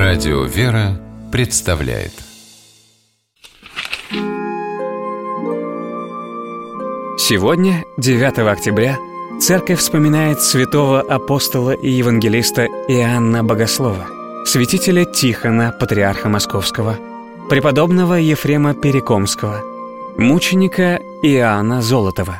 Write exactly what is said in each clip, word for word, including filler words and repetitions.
Радио «Вера» представляет. Сегодня, девятого октября, Церковь вспоминает святого апостола и евангелиста Иоанна Богослова, святителя Тихона, патриарха Московского, преподобного Ефрема Перекомского, мученика Иоанна Золотого.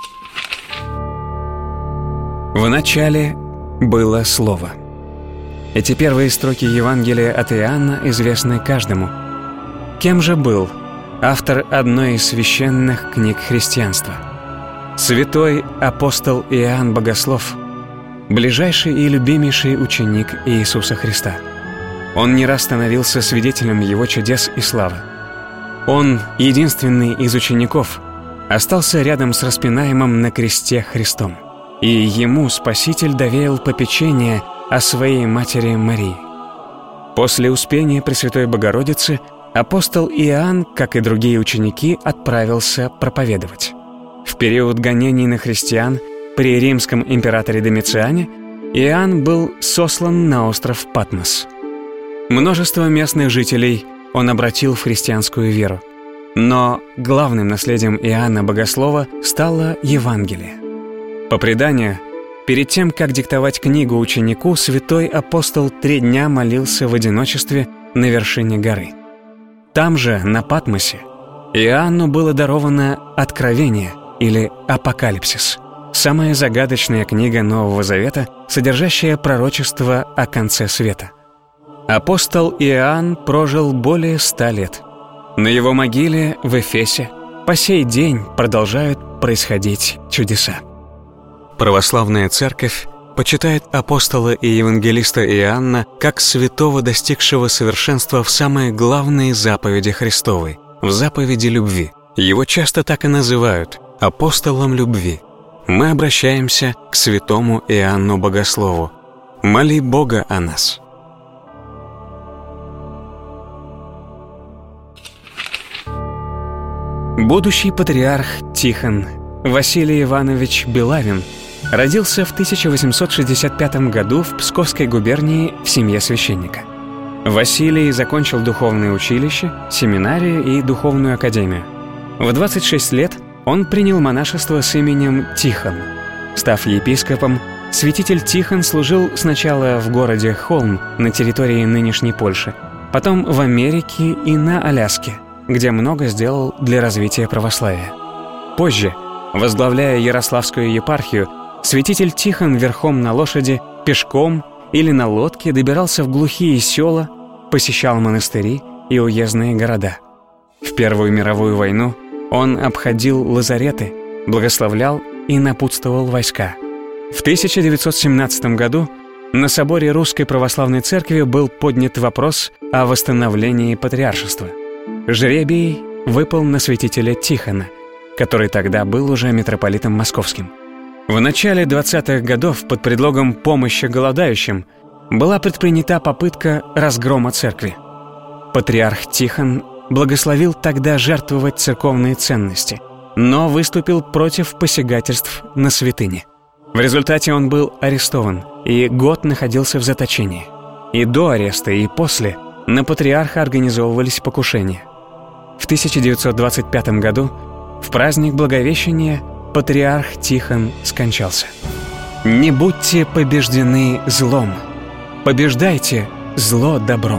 В начале было Слово. Эти первые строки Евангелия от Иоанна известны каждому. Кем же был автор одной из священных книг христианства? Святой апостол Иоанн Богослов, ближайший и любимейший ученик Иисуса Христа. Он не раз становился свидетелем Его чудес и славы. Он, единственный из учеников, остался рядом с распинаемым на кресте Христом, и ему Спаситель доверил попечение о своей матери Марии. После Успения Пресвятой Богородицы апостол Иоанн, как и другие ученики, отправился проповедовать. В период гонений на христиан при римском императоре Домициане Иоанн был сослан на остров Патмос. Множество местных жителей он обратил в христианскую веру. Но главным наследием Иоанна Богослова стало Евангелие. По преданию, перед тем, как диктовать книгу ученику, святой апостол три дня молился в одиночестве на вершине горы. Там же, на Патмосе, Иоанну было даровано Откровение или Апокалипсис, самая загадочная книга Нового Завета, содержащая пророчество о конце света. Апостол Иоанн прожил более ста лет. На его могиле в Эфесе по сей день продолжают происходить чудеса. Православная Церковь почитает апостола и евангелиста Иоанна как святого, достигшего совершенства в самой главной заповеди Христовой, в заповеди любви. Его часто так и называют апостолом любви. Мы обращаемся к святому Иоанну Богослову. Моли Бога о нас. Будущий патриарх Тихон Василий Иванович Белавин родился в тысяча восемьсот шестьдесят пятом году в Псковской губернии в семье священника. Василий закончил духовное училище, семинарию и духовную академию. В двадцать шесть лет он принял монашество с именем Тихон. Став епископом, святитель Тихон служил сначала в городе Холм на территории нынешней Польши, потом в Америке и на Аляске, где много сделал для развития православия. Позже, возглавляя Ярославскую епархию, святитель Тихон верхом на лошади, пешком или на лодке добирался в глухие села, посещал монастыри и уездные города. В Первую мировую войну он обходил лазареты, благословлял и напутствовал войска. В тысяча девятьсот семнадцатом году на соборе Русской Православной Церкви был поднят вопрос о восстановлении патриаршества. Жребий выпал на святителя Тихона, который тогда был уже митрополитом московским. В начале двадцатых годов под предлогом помощи голодающим была предпринята попытка разгрома церкви. Патриарх Тихон благословил тогда жертвовать церковные ценности, но выступил против посягательств на святыни. В результате он был арестован и год находился в заточении. И до ареста, и после на патриарха организовывались покушения. В тысяча девятьсот двадцать пятом году, в праздник Благовещения, патриарх Тихон скончался. «Не будьте побеждены злом, побеждайте зло добром»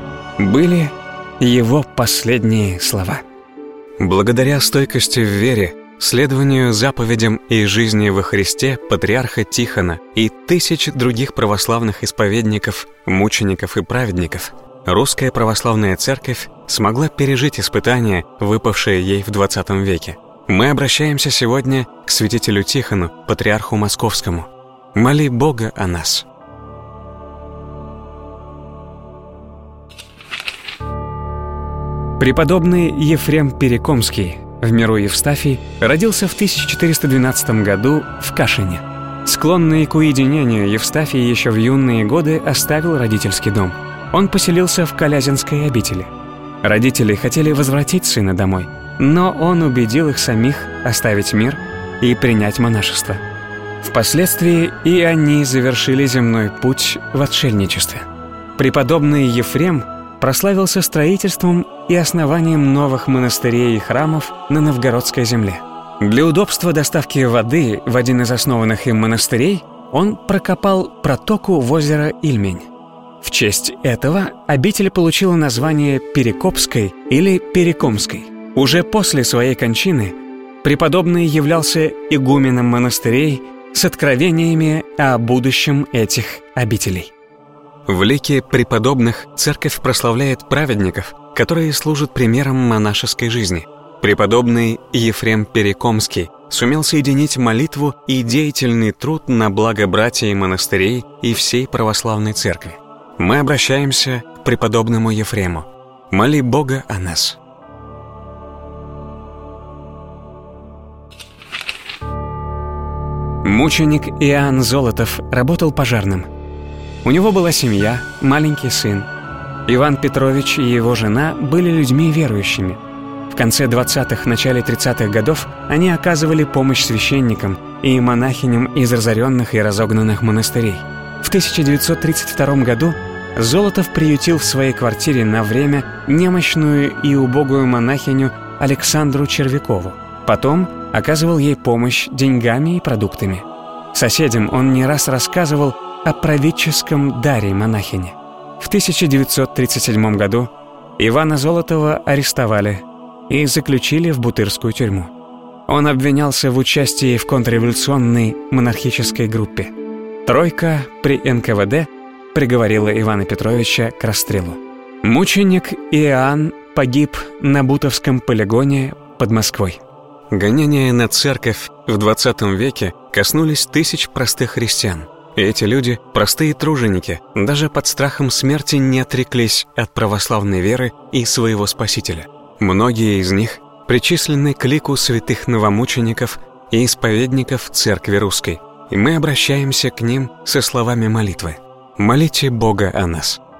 были его последние слова. Благодаря стойкости в вере, следованию заповедям и жизни во Христе патриарха Тихона и тысяч других православных исповедников, мучеников и праведников, Русская Православная Церковь смогла пережить испытания, выпавшие ей в двадцатом веке. Мы обращаемся сегодня к святителю Тихону, патриарху Московскому. Моли Бога о нас. Преподобный Ефрем Перекомский, в миру Евстафий, родился в тысяча четыреста двенадцатом году в Кашине. Склонный к уединению, Евстафий еще в юные годы оставил родительский дом. Он поселился в Калязинской обители. Родители хотели возвратить сына домой, но он убедил их самих оставить мир и принять монашество. Впоследствии и они завершили земной путь в отшельничестве. Преподобный Ефрем прославился строительством и основанием новых монастырей и храмов на Новгородской земле. Для удобства доставки воды в один из основанных им монастырей он прокопал протоку в озеро Ильмень. В честь этого обитель получила название Перекопской или Перекомской. Уже после своей кончины преподобный являлся игуменом монастырей с откровениями о будущем этих обителей. В лике преподобных церковь прославляет праведников, которые служат примером монашеской жизни. Преподобный Ефрем Перекомский сумел соединить молитву и деятельный труд на благо братьев монастырей и всей православной церкви. Мы обращаемся к преподобному Ефрему. Моли Бога о нас. Мученик Иоанн Золотов работал пожарным. У него была семья, маленький сын. Иван Петрович и его жена были людьми верующими. В конце двадцатых, начале тридцатых годов они оказывали помощь священникам и монахиням из разоренных и разогнанных монастырей. В тысяча девятьсот тридцать втором году Золотов приютил в своей квартире на время немощную и убогую монахиню Александру Червякову. Потом оказывал ей помощь деньгами и продуктами. Соседям он не раз рассказывал о праведческом даре монахини. В тысяча девятьсот тридцать седьмом году Ивана Золотова арестовали и заключили в Бутырскую тюрьму. Он обвинялся в участии в контрреволюционной монархической группе. Тройка при эн ка вэ дэ приговорила Ивана Петровича к расстрелу. Мученик Иоанн погиб на Бутовском полигоне под Москвой. Гонения на церковь в двадцатом веке коснулись тысяч простых христиан. И эти люди, простые труженики, даже под страхом смерти не отреклись от православной веры и своего Спасителя. Многие из них причислены к лику святых новомучеников и исповедников Церкви Русской, и мы обращаемся к ним со словами молитвы. Молите Бога о нас.